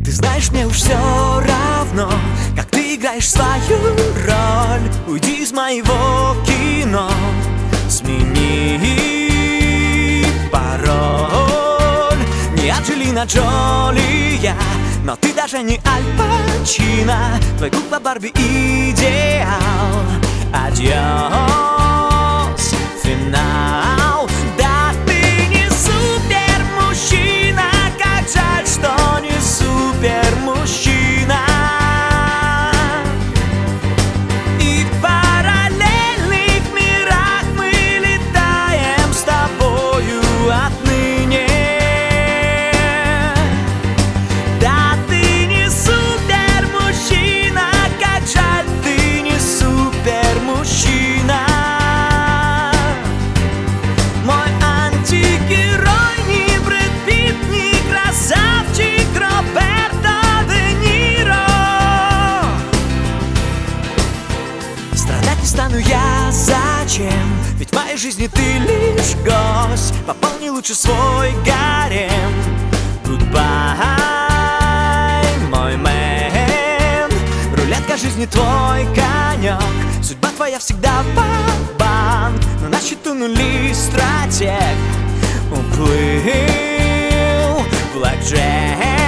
Ты знаешь, мне уж все равно, как ты играешь свою роль. Уйди из моего кино, смени пароль. Не Анджелина Джоли я, но ты даже не Аль Пачино. Твой губка Барби идеал. Адьос, финал. Да, ты не супер мужчина, как жаль, что не супер мужчина. И в параллельных мирах мы летаем с тобою отныне. Да, ты не супер мужчина, как жаль, ты не супер мужчина. Мой антигерой не Брэд Питт, не красавчик Роберто Де Ниро. Страдать не стану я, зачем? Ведь в моей жизни ты лишь гость. Пополни лучше свой гарем. Goodbye, мой мэн. Рулетка жизни твой конек. Судьба твоя всегда бан-бан. Но на счету нули, стратег уплыл. Блэкджек.